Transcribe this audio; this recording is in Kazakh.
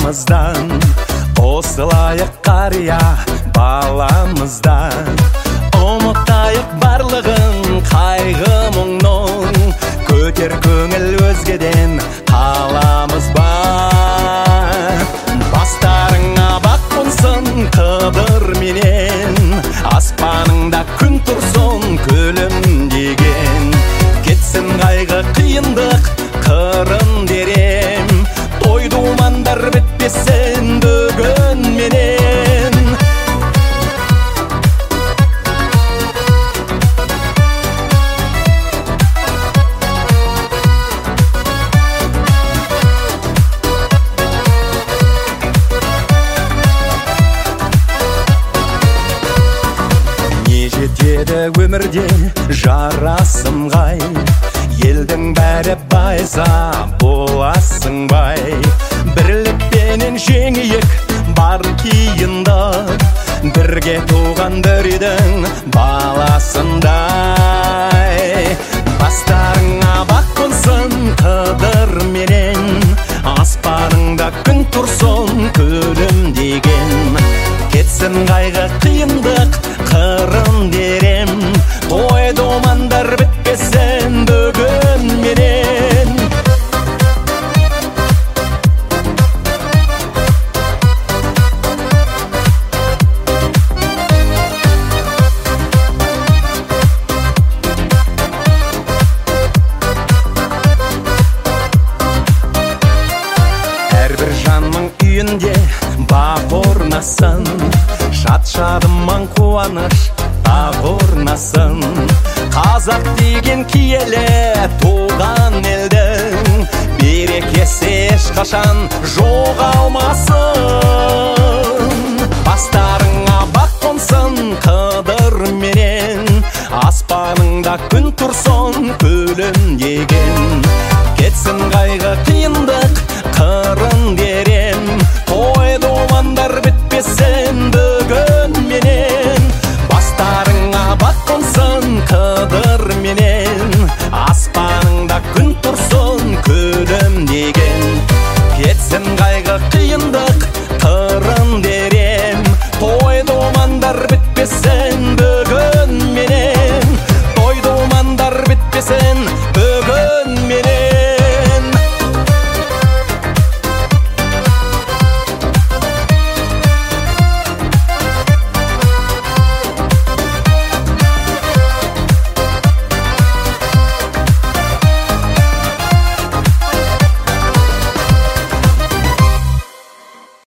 арамыздан, қосылайық қария баламыздан. Ұмытайық барлығын қайғы мұңның, көтер көңіл өзгеден қаламыз бар. Бастарыңа бақ қонсын қыдыр менен, аспаныңда күн тұрсын күлімдеген. Кетсін қайғы қиындық қырын дерем, той думандар бітпесін бүгін менен. Жетеді өмірде жарасым ғай, елдің бәрі байса боласың бай. Бірлікпенен жеңейік бар киынды, бірге туған бір үйдің баласындай. Бастарыңа бақ қонсын қыдыр менен, аспаныңда күн тұрсын күлімдеген. Кетсін қайғы қиындық қырын дерем, той думандар бітпесін бүгін менен. Әрбір жанның үйінде бақ орнасын, шат-шадыман қуаныш тақ орнасын. Қазақ деген киелі туған елдің, берекесі ешқашан жоғалмасын.